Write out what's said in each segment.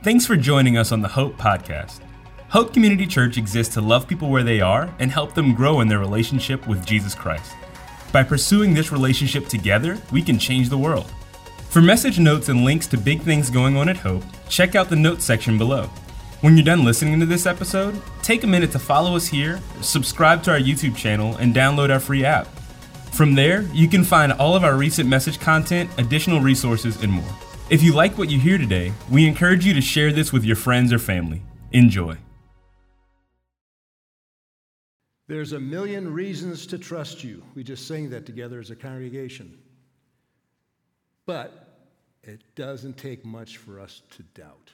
Thanks for joining us on the Hope Podcast. Hope Community Church exists to love people where they are and help them grow in their relationship with Jesus Christ. By pursuing this relationship together, we can change the world. For message notes and links to big things going on at Hope, check out the notes section below. When you're done listening to this episode, take a minute to follow us here, subscribe to our YouTube channel, and download our free app. From there, you can find all of our recent message content, additional resources, and more. If you like what you hear today, we encourage you to share this with your friends or family. Enjoy. There's a million reasons to trust you. We just sang that together as a congregation. But it doesn't take much for us to doubt.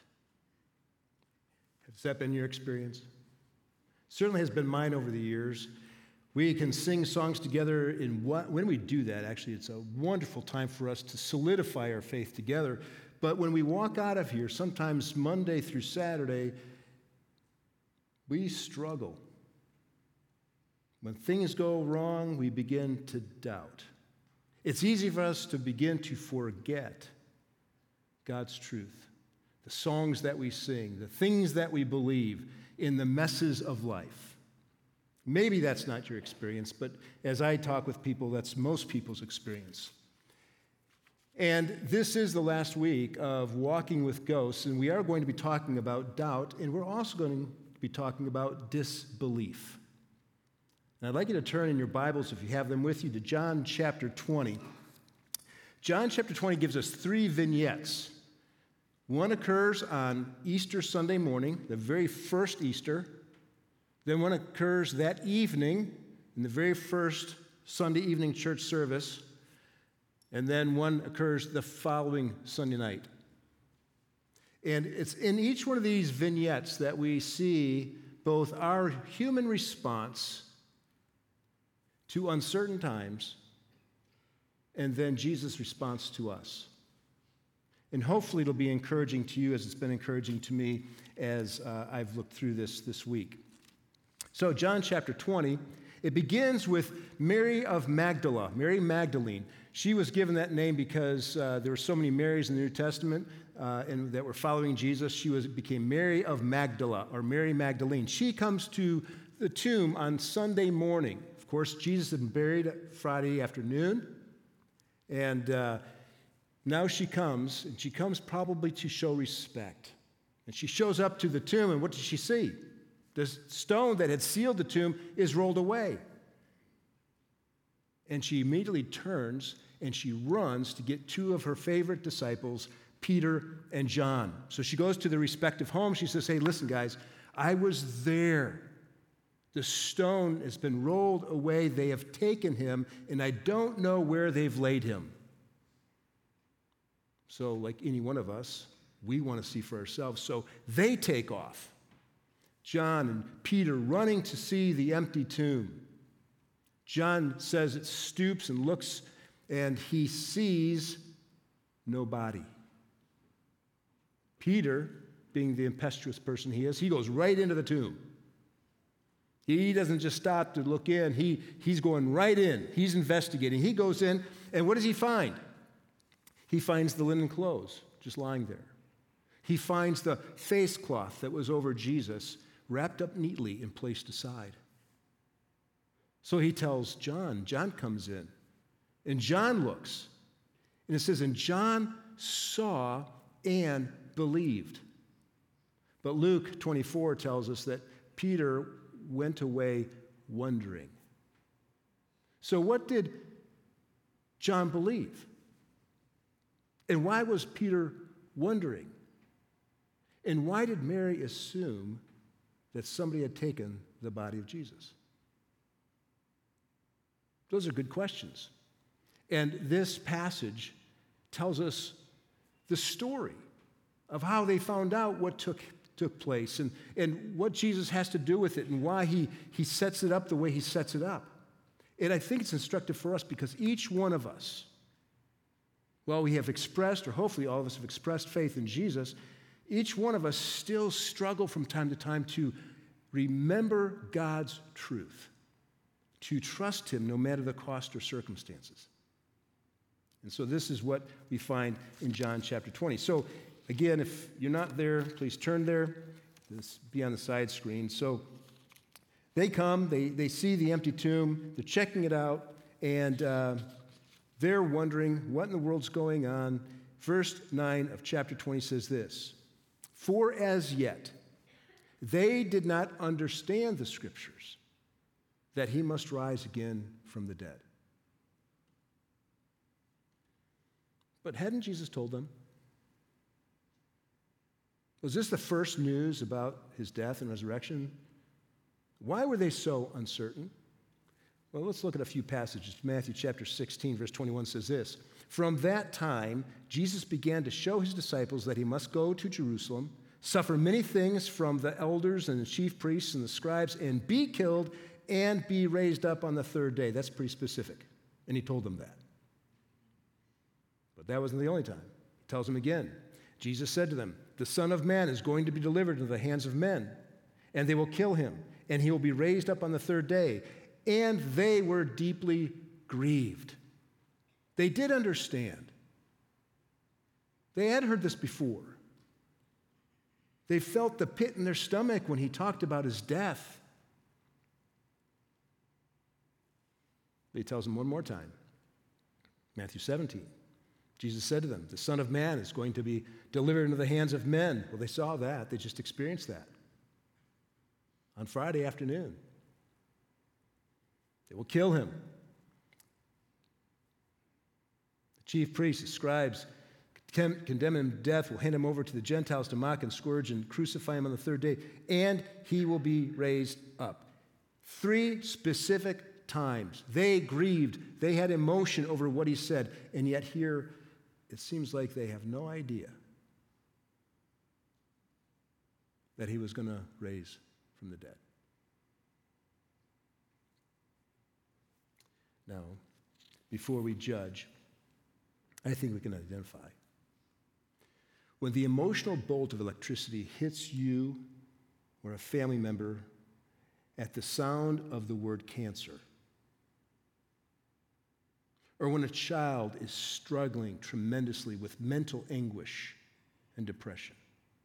Has that been your experience? Certainly has been mine over the years. We can sing songs together when we do that, actually, it's a wonderful time for us to solidify our faith together. But when we walk out of here, sometimes Monday through Saturday, we struggle. When things go wrong, we begin to doubt. It's easy for us to begin to forget God's truth, the songs that we sing, the things that we believe in the messes of life. Maybe that's not your experience, but as I talk with people, that's most people's experience. And this is the last week of Walking with Ghosts, and we are going to be talking about doubt, and we're also going to be talking about disbelief. And I'd like you to turn in your Bibles, if you have them with you, to John chapter 20. John chapter 20 gives us 3 vignettes. One occurs on Easter Sunday morning, the very first Easter. Then one occurs that evening in the very first Sunday evening church service. And then one occurs the following Sunday night. And it's in each one of these vignettes that we see both our human response to uncertain times and then Jesus' response to us. And hopefully it'll be encouraging to you as it's been encouraging to me as I've looked through this week. So John chapter 20, it begins with Mary of Magdala, Mary Magdalene. She was given that name because there were so many Marys in the New Testament and that were following Jesus. She became Mary of Magdala, or Mary Magdalene. She comes to the tomb on Sunday morning. Of course, Jesus had been buried Friday afternoon, and now she comes, and she comes probably to show respect. And she shows up to the tomb, and what does she see? The stone that had sealed the tomb is rolled away. And she immediately turns and she runs to get 2 of her favorite disciples, Peter and John. So she goes to their respective homes. She says, hey, listen, guys, I was there. The stone has been rolled away. They have taken him, and I don't know where they've laid him. So like any one of us, we want to see for ourselves. So they take off. John and Peter running to see the empty tomb. John says it stoops and looks, and he sees no body. Peter, being the impetuous person he is, he goes right into the tomb. He doesn't just stop to look in. He's going right in. He's investigating. He goes in, and what does he find? He finds the linen clothes just lying there. He finds the face cloth that was over Jesus wrapped up neatly and placed aside. So he tells John. John comes in, and John looks. And it says, and John saw and believed. But Luke 24 tells us that Peter went away wondering. So what did John believe? And why was Peter wondering? And why did Mary assume that somebody had taken the body of Jesus? Those are good questions. And this passage tells us the story of how they found out what took place and what Jesus has to do with it and why he sets it up the way he sets it up. And I think it's instructive for us because each one of us, well, we have expressed, or hopefully all of us have expressed faith in Jesus, each one of us still struggle from time to time to remember God's truth, to trust him no matter the cost or circumstances. And so this is what we find in John chapter 20. So Again, if you're not there, please turn there. This will be on the side screen. So they come, they see the empty tomb, they're checking it out, and they're wondering what in the world's going on. Verse 9 of chapter 20 says this, "For as yet they did not understand the Scriptures, that he must rise again from the dead." But hadn't Jesus told them? Was this the first news about his death and resurrection? Why were they so uncertain? Well, let's look at a few passages. Matthew chapter 16, verse 21 says this, "From that time, Jesus began to show his disciples that he must go to Jerusalem, suffer many things from the elders and the chief priests and the scribes, and be killed and be raised up on the third day." That's pretty specific. And he told them that. But that wasn't the only time. He tells them again. Jesus said to them, "The Son of Man is going to be delivered into the hands of men, and they will kill him, and he will be raised up on the third day." And they were deeply grieved. They did understand. They had heard this before. They felt the pit in their stomach when he talked about his death. He tells them one more time. Matthew 17. Jesus said to them, "The Son of Man is going to be delivered into the hands of men." Well, they saw that. They just experienced that on Friday afternoon. They will kill him. The chief priests, the scribes, condemn him to death, will hand him over to the Gentiles to mock and scourge and crucify him on the third day, and he will be raised up. 3 specific times. They grieved. They had emotion over what he said, and yet here it seems like they have no idea that he was going to raise from the dead. Now, before we judge, I think we can identify. When the emotional bolt of electricity hits you or a family member at the sound of the word cancer, or when a child is struggling tremendously with mental anguish and depression,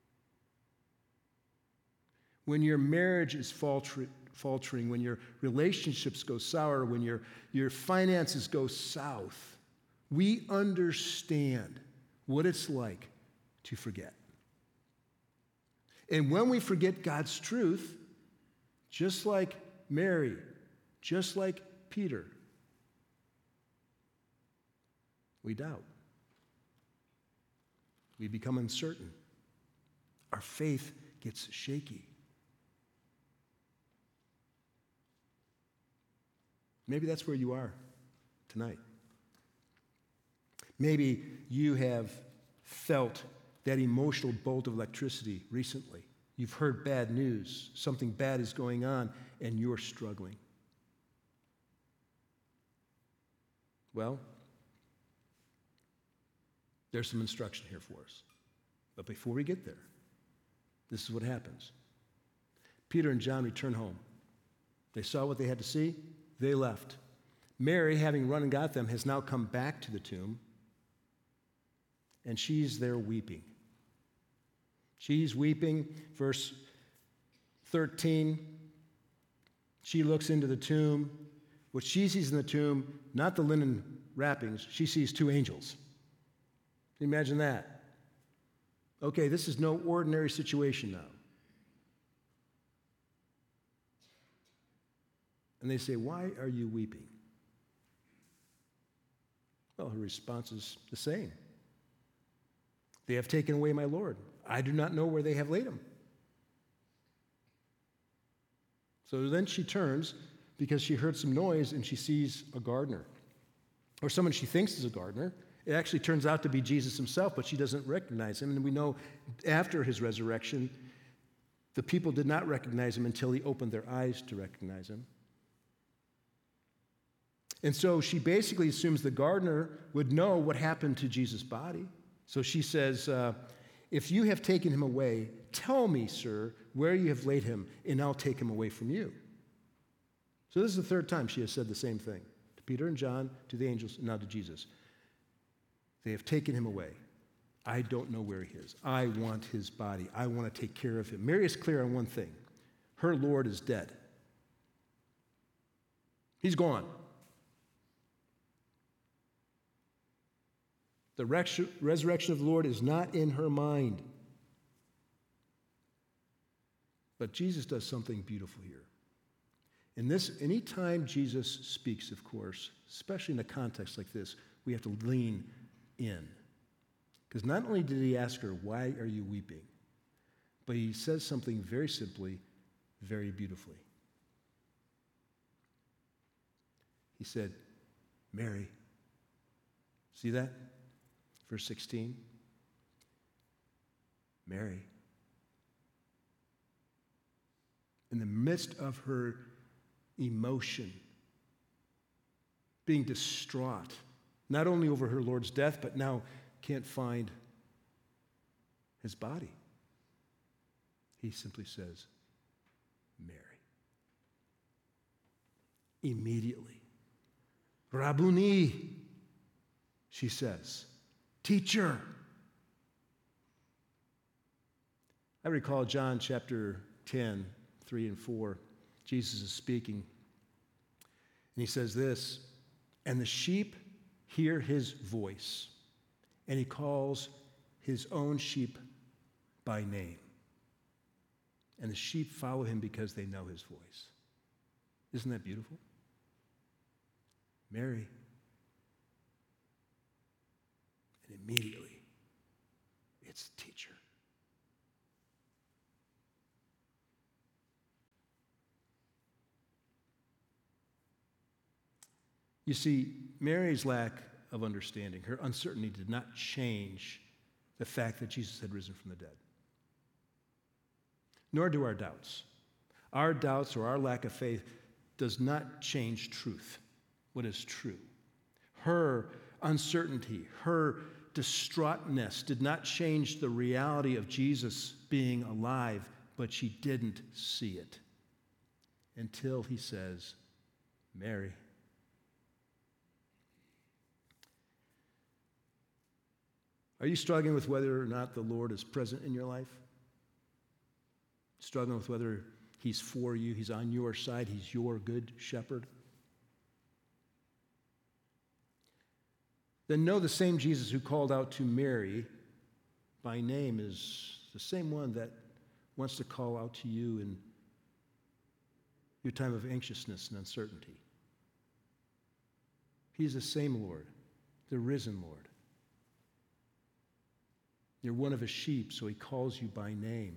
when your marriage is faltering, when your relationships go sour, when your finances go south, we understand what it's like to forget. And when we forget God's truth, just like Mary, just like Peter, we doubt. We become uncertain. Our faith gets shaky. Maybe that's where you are tonight. Maybe you have felt that emotional bolt of electricity recently. You've heard bad news. Something bad is going on, and you're struggling. Well, there's some instruction here for us. But before we get there, this is what happens. Peter and John return home. They saw what they had to see. They left. Mary, having run and got them, has now come back to the tomb, and she's there weeping. She's weeping. Verse 13, she looks into the tomb. What she sees in the tomb, not the linen wrappings, she sees 2 angels. Can you imagine that? Okay, this is no ordinary situation now. And they say, "Why are you weeping?" Well, her response is the same. "They have taken away my Lord. I do not know where they have laid him." So then she turns because she heard some noise and she sees a gardener, or someone she thinks is a gardener. It actually turns out to be Jesus himself, but she doesn't recognize him. And we know after his resurrection, the people did not recognize him until he opened their eyes to recognize him. And so she basically assumes the gardener would know what happened to Jesus' body. So she says, "If you have taken him away, tell me, sir, where you have laid him, and I'll take him away from you." So this is the 3rd time she has said the same thing to Peter and John, to the angels, and now to Jesus. "They have taken him away. I don't know where he is. I want his body. I want to take care of him. Mary is clear on one thing. Her Lord is dead. He's gone. The resurrection of the Lord is not in her mind. But Jesus does something beautiful here. Anytime Jesus speaks, of course, especially in a context like this, we have to lean in. Because not only did he ask her, why are you weeping? But he says something very simply, very beautifully. He said, Mary. See that? Verse 16. Mary. In the midst of her emotion, being distraught, not only over her Lord's death, but now can't find his body, he simply says, Mary. Immediately. Rabboni, she says, teacher. I recall John chapter 10, 3 and 4. Jesus is speaking, and he says this, and the sheep hear his voice, and he calls his own sheep by name. And the sheep follow him because they know his voice. Isn't that beautiful? Mary. And immediately, it's teacher. You see, Mary's lack of understanding, her uncertainty did not change the fact that Jesus had risen from the dead. Nor do our doubts. Our doubts or our lack of faith does not change truth, what is true. Her uncertainty, her distraughtness did not change the reality of Jesus being alive, but she didn't see it until he says, Mary. Are you struggling with whether or not the Lord is present in your life? Struggling with whether he's for you, he's on your side, he's your good shepherd? Then know the same Jesus who called out to Mary by name is the same one that wants to call out to you in your time of anxiousness and uncertainty. He's the same Lord, the risen Lord. You're one of his sheep, so he calls you by name.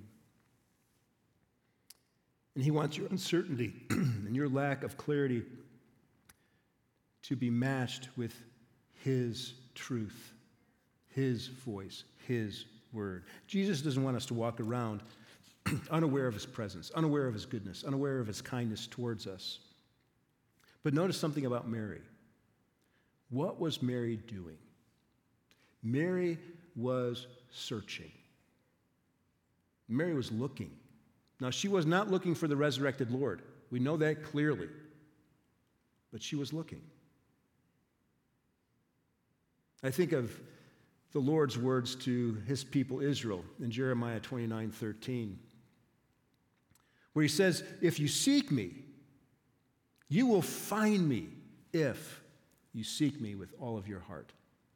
And he wants your uncertainty and your lack of clarity to be matched with his truth, his voice, his word. Jesus doesn't want us to walk around unaware of his presence, unaware of his goodness, unaware of his kindness towards us. But notice something about Mary. What was Mary doing? Mary was searching. Mary was looking. Now, she was not looking for the resurrected Lord. We know that clearly. But she was looking. I think of the Lord's words to his people Israel in Jeremiah 29:13, where he says, if you seek me, you will find me if you seek me with all of your heart.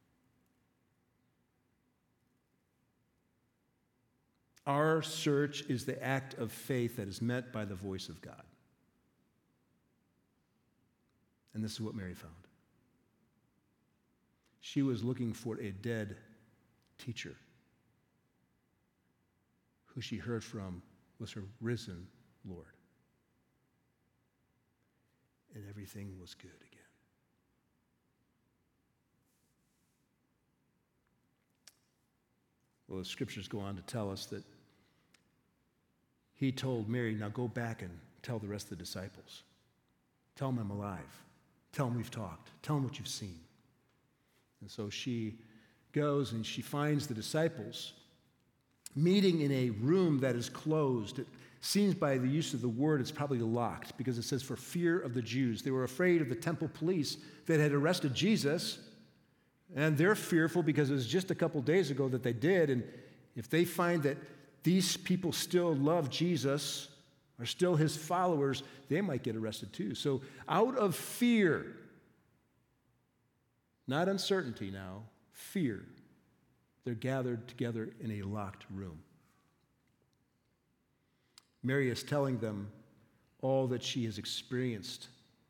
Our search is the act of faith that is met by the voice of God. And this is what Mary found. She was looking for a dead teacher who she heard from was her risen Lord. And everything was good again. Well, the scriptures go on to tell us that he told Mary, now go back and tell the rest of the disciples. Tell them I'm alive. Tell them we've talked. Tell them what you've seen. And so she goes and she finds the disciples meeting in a room that is closed. It seems by the use of the word it's probably locked because it says for fear of the Jews. They were afraid of the temple police that had arrested Jesus And they're fearful because it was just a couple days ago that they did. And if they find that these people still love Jesus, are still his followers, they might get arrested too. So out of fear, not uncertainty now, fear, they're gathered together in a locked room. Mary is telling them all that she has experienced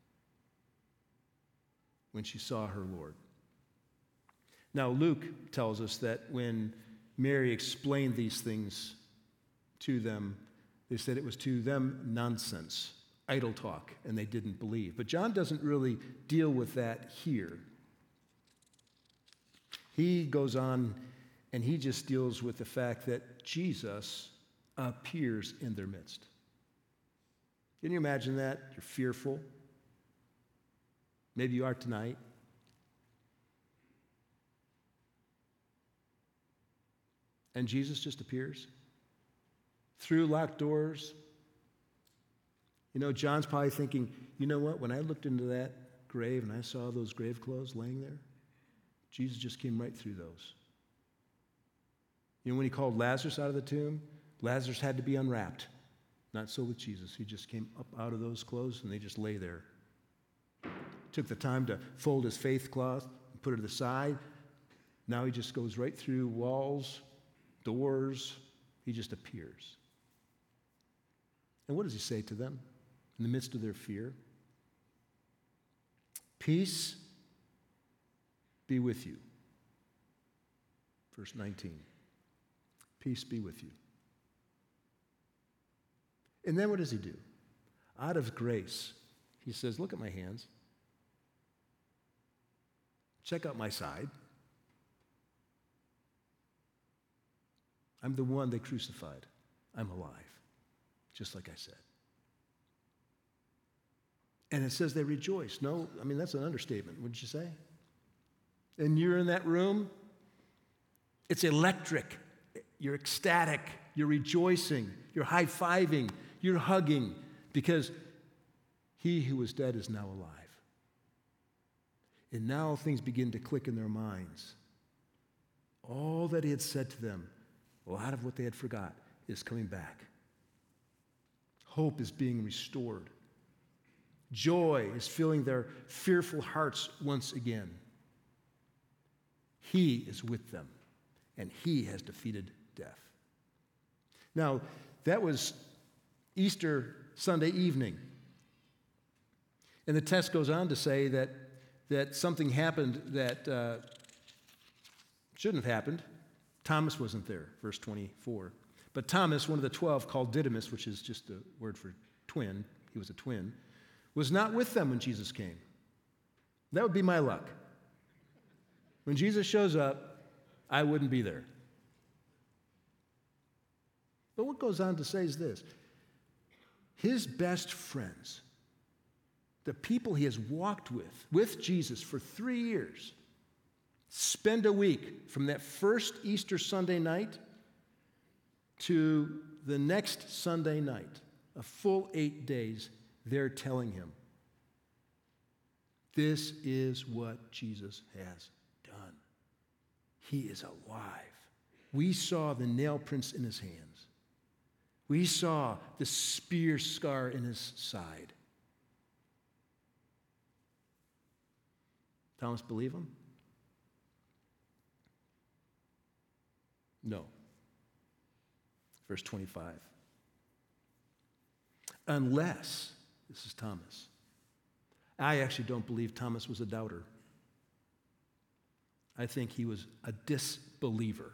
when she saw her Lord. Now, Luke tells us that when Mary explained these things to them, they said it was to them nonsense, idle talk, and they didn't believe. But John doesn't really deal with that here. He goes on and he just deals with the fact that Jesus appears in their midst. Can you imagine that? You're fearful. Maybe you are tonight. And Jesus just appears through locked doors. You know, John's probably thinking, you know what? When I looked into that grave and I saw those grave clothes laying there, Jesus just came right through those. You know, when he called Lazarus out of the tomb, Lazarus had to be unwrapped. Not so with Jesus. He just came up out of those clothes and they just lay there. Took the time to fold his faith cloth and put it aside. Now he just goes right through walls, doors. He just appears. And what does he say to them in the midst of their fear? Peace be with you. Verse 19. Peace be with you. And then what does he do? Out of grace, he says, look at my hands. Check out my side. I'm the one they crucified. I'm alive, just like I said. And it says they rejoice. No, I mean, that's an understatement, wouldn't you say? And you're in that room, it's electric. You're ecstatic. You're rejoicing. You're high-fiving. You're hugging because he who was dead is now alive. And now things begin to click in their minds. All that he had said to them, a lot of what they had forgot, is coming back. Hope is being restored. Joy is filling their fearful hearts once again. He is with them, and he has defeated death. Now, that was Easter Sunday evening. And the text goes on to say that something happened that shouldn't have happened. Thomas wasn't there, verse 24. But Thomas, one of the 12, called Didymus, which is just a word for twin, he was a twin, was not with them when Jesus came. That would be my luck. When Jesus shows up, I wouldn't be there. But what goes on to say is this. His best friends, the people he has walked with Jesus for 3 years, spend a week from that first Easter Sunday night to the next Sunday night, a full 8 days, they're telling him, this is what Jesus has done. He is alive. We saw the nail prints in his hands. We saw the spear scar in his side. Thomas, believe him? No. Verse 25. Unless, this is Thomas. I actually don't believe Thomas was a doubter. I think he was a disbeliever.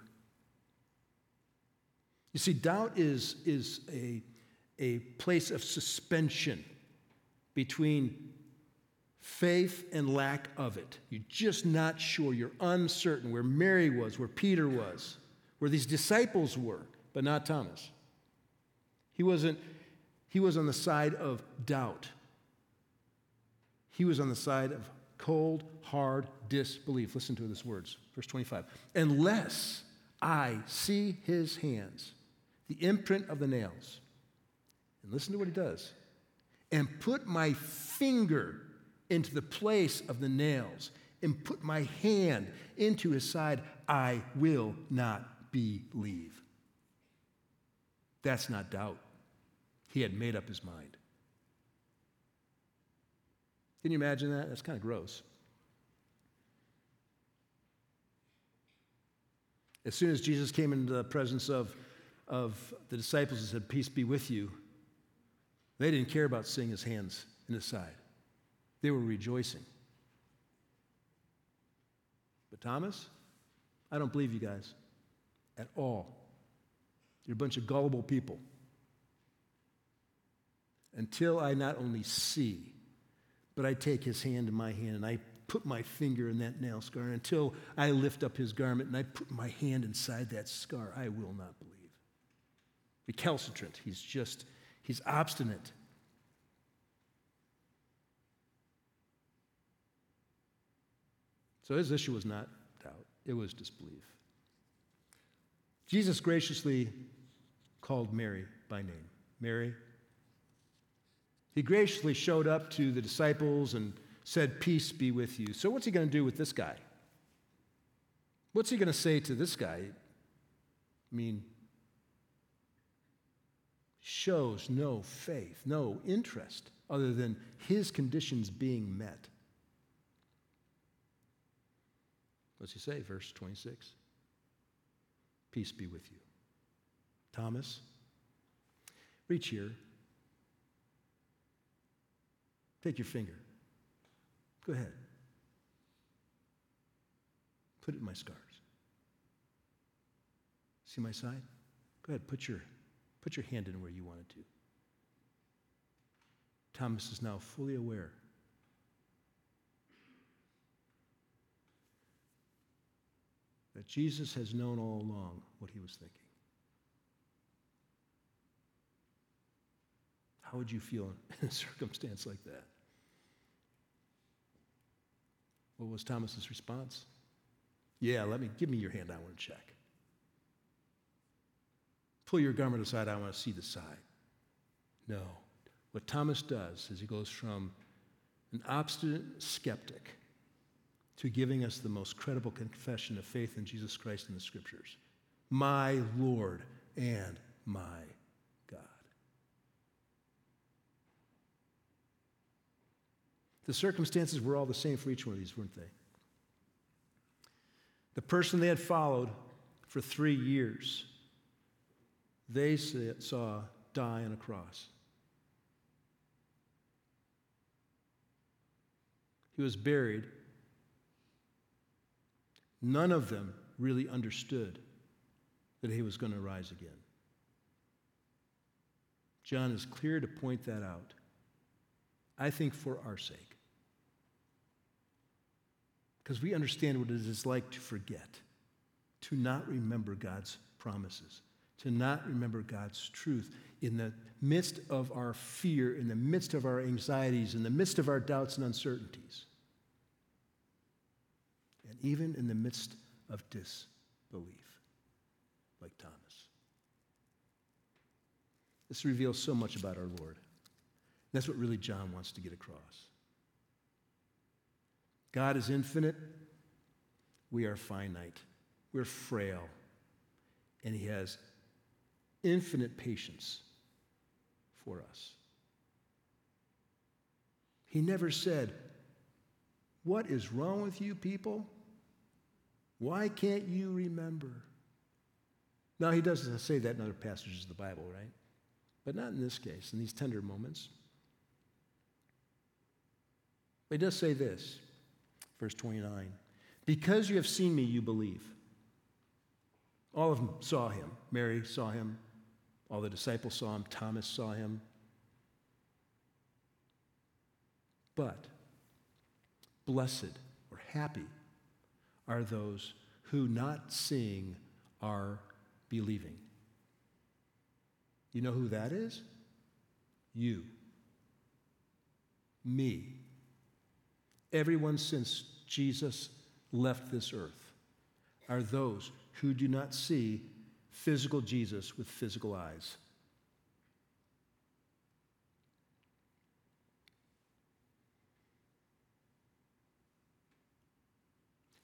You see, doubt is a place of suspension between faith and lack of it. You're just not sure. You're uncertain where Mary was, where Peter was, where these disciples were, but not Thomas. He was on the side of doubt. He was on the side of cold, hard disbelief. Listen to his words, verse 25. Unless I see his hands, the imprint of the nails, and listen to what he does, and put my finger into the place of the nails, and put my hand into his side, I will not believe. That's not doubt. He had made up his mind. Can you imagine that? That's kind of gross. As soon as Jesus came into the presence of the disciples and said, "Peace be with you," they didn't care about seeing his hands in his side. They were rejoicing. But Thomas, I don't believe you guys at all. You're a bunch of gullible people. Until I not only see, but I take his hand in my hand and I put my finger in that nail scar. And until I lift up his garment and I put my hand inside that scar, I will not believe. Recalcitrant. He's obstinate. So his issue was not doubt, it was disbelief. Jesus graciously called Mary by name. Mary. He graciously showed up to the disciples and said, "Peace be with you." So what's he going to do with this guy? What's he going to say to this guy? I mean, shows no faith, no interest other than his conditions being met. What's he say? Verse 26. "Peace be with you." Thomas, reach here. Take your finger. Go ahead. Put it in my scars. See my side? Go ahead, put your hand in where you want it to. Thomas is now fully aware that Jesus has known all along what he was thinking. How would you feel in a circumstance like that? What was Thomas's response? "Yeah, give me your hand, I want to check. Pull your garment aside, I want to see the side." No. What Thomas does is he goes from an obstinate skeptic to giving us the most credible confession of faith in Jesus Christ in the Scriptures. My Lord and my God. The circumstances were all the same for each one of these, weren't they? The person they had followed for 3 years, they saw die on a cross. He was buried. None of them really understood that he was going to rise again. John is clear to point that out, I think for our sake. Because we understand what it is like to forget, to not remember God's promises, to not remember God's truth in the midst of our fear, in the midst of our anxieties, in the midst of our doubts and uncertainties, and even in the midst of disbelief, like Thomas. This reveals so much about our Lord. That's what really John wants to get across. God is infinite. We are finite. We're frail. And he has infinite patience for us. He never said, "What is wrong with you people? Why can't you remember?" Now, he doesn't say that in other passages of the Bible, right? But not in this case, in these tender moments. But he does say this, verse 29, "Because you have seen me, you believe." All of them saw him. Mary saw him. All the disciples saw him. Thomas saw him. But blessed or happy are those who, not seeing, are believing. You know who that is? You. Me. Everyone since Jesus left this earth are those who do not see physical Jesus with physical eyes.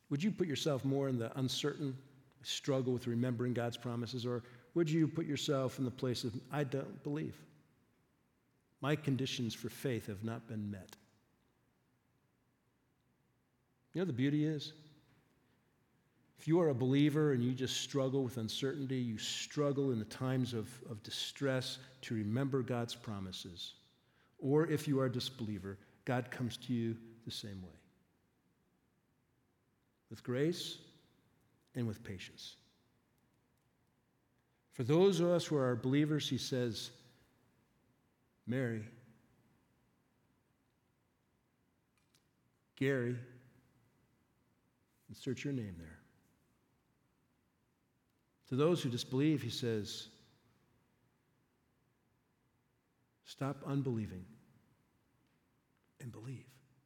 Would you put yourself more in the uncertain struggle with remembering God's promises, or would you put yourself in the place of, I don't believe? My conditions for faith have not been met. You know the beauty is? If you are a believer and you just struggle with uncertainty, you struggle in the times of distress to remember God's promises, or if you are a disbeliever, God comes to you the same way, with grace and with patience. For those of us who are believers, he says, Mary, Gary, insert your name there. To those who disbelieve, he says, stop unbelieving and believe.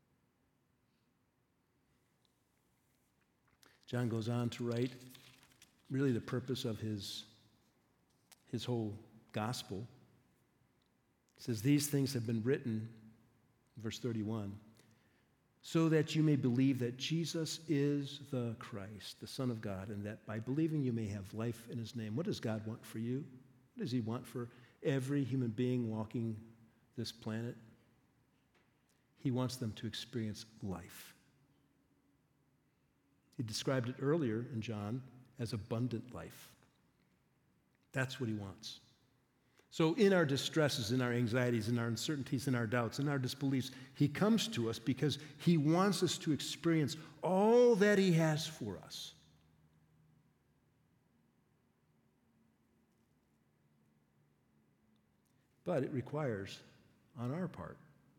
John goes on to write really the purpose of his whole gospel. He says, these things have been written, verse 31, so that you may believe that Jesus is the Christ, the Son of God, and that by believing you may have life in his name. What does God want for you? What does he want for every human being walking this planet? He wants them to experience life. He described it earlier in John as abundant life. That's what he wants. So in our distresses, in our anxieties, in our uncertainties, in our doubts, in our disbeliefs, he comes to us because he wants us to experience all that he has for us. But it requires, on our part,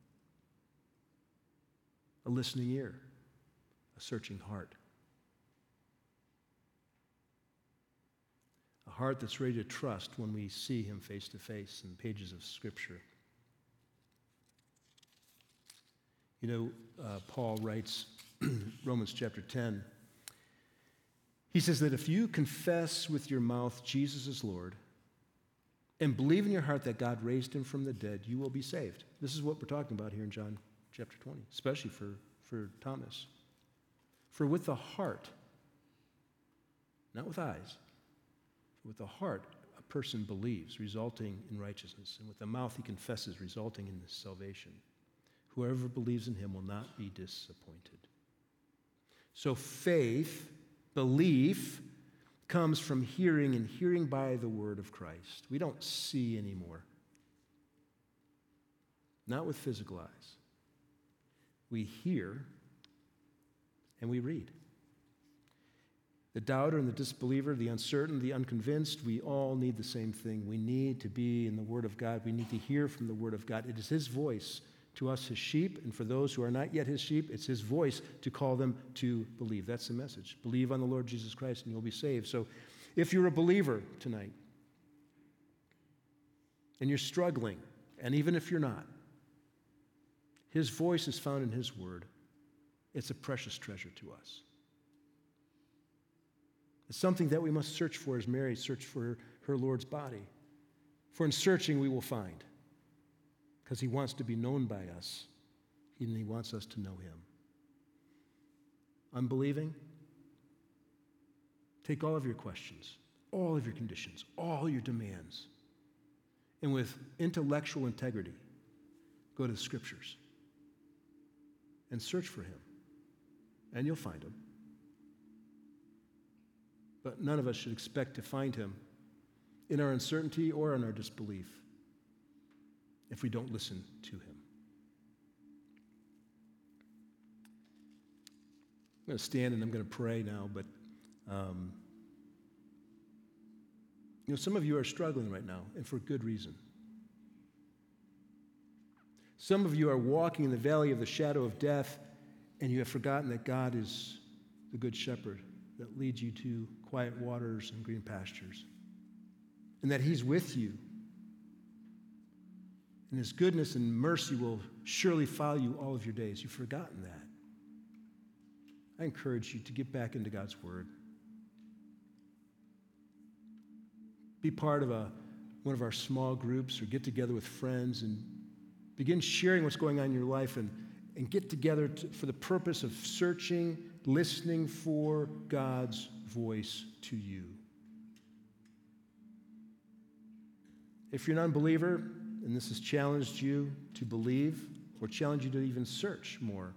a listening ear, a searching heart. A heart that's ready to trust when we see him face to face in pages of Scripture. You know, Paul writes, Romans chapter 10, he says that if you confess with your mouth Jesus is Lord and believe in your heart that God raised him from the dead, you will be saved. This is what we're talking about here in John chapter 20, especially for Thomas. For with the heart, not with eyes, with the heart, a person believes, resulting in righteousness, and with the mouth he confesses, resulting in salvation. Whoever believes in him will not be disappointed. So faith, belief, comes from hearing, and hearing by the word of Christ. We don't see anymore. Not with physical eyes. We hear and we read. The doubter and the disbeliever, the uncertain, the unconvinced, we all need the same thing. We need to be in the Word of God. We need to hear from the Word of God. It is his voice to us, his sheep, and for those who are not yet his sheep, it's his voice to call them to believe. That's the message. Believe on the Lord Jesus Christ and you'll be saved. So if you're a believer tonight and you're struggling, and even if you're not, his voice is found in his Word. It's a precious treasure to us. It's something that we must search for as Mary searched for her Lord's body. For in searching we will find, because he wants to be known by us, and he wants us to know him. Unbelieving? Take all of your questions, all of your conditions, all your demands, and with intellectual integrity, go to the Scriptures and search for him, and you'll find him. But none of us should expect to find him in our uncertainty or in our disbelief if we don't listen to him. I'm going to stand and I'm going to pray now, but some of you are struggling right now, and for good reason. Some of you are walking in the valley of the shadow of death, and you have forgotten that God is the good shepherd that leads you to quiet waters and green pastures, and that he's with you. And his goodness and mercy will surely follow you all of your days. You've forgotten that. I encourage you to get back into God's Word. Be part of one of our small groups, or get together with friends and begin sharing what's going on in your life, and get together for the purpose of searching listening for God's voice to you. If you're an unbeliever and this has challenged you to believe or challenged you to even search more,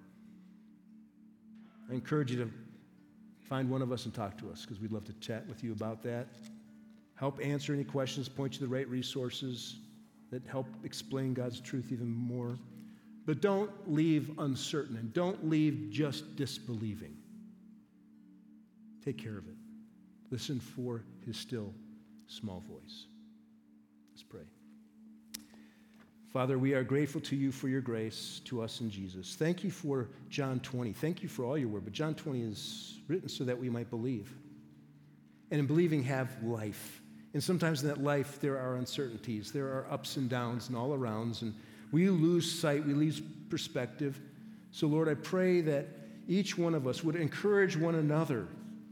I encourage you to find one of us and talk to us, because we'd love to chat with you about that. Help answer any questions, point you to the right resources that help explain God's truth even more. But don't leave uncertain, and don't leave just disbelieving. Take care of it. Listen for his still small voice. Let's pray. Father, we are grateful to you for your grace to us in Jesus. Thank you for John 20. Thank you for all your word, but John 20 is written so that we might believe. And in believing, have life. And sometimes in that life, there are uncertainties. There are ups and downs and all arounds, and we lose sight, we lose perspective. So, Lord, I pray that each one of us would encourage one another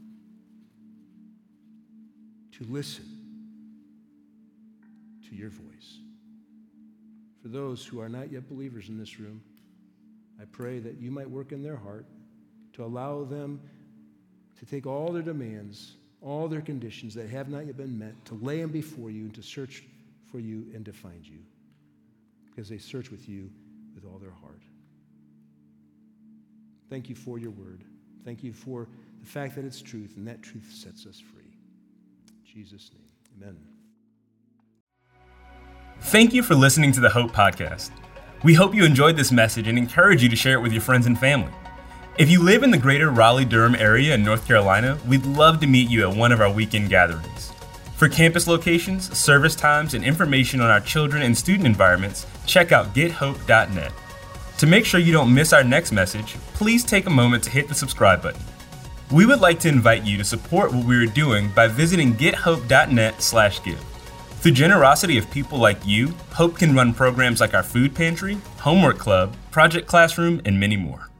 to listen to your voice. For those who are not yet believers in this room, I pray that you might work in their heart to allow them to take all their demands, all their conditions that have not yet been met, to lay them before you and to search for you and to find you, because they search with you with all their heart. Thank you for your word. Thank you for the fact that it's truth, and that truth sets us free. In Jesus' name, amen. Thank you for listening to the Hope Podcast. We hope you enjoyed this message and encourage you to share it with your friends and family. If you live in the greater Raleigh-Durham area in North Carolina, we'd love to meet you at one of our weekend gatherings. For campus locations, service times, and information on our children and student environments, check out gethope.net. To make sure you don't miss our next message, please take a moment to hit the subscribe button. We would like to invite you to support what we are doing by visiting gethope.net/give. Through generosity of people like you, Hope can run programs like our food pantry, homework club, project classroom, and many more.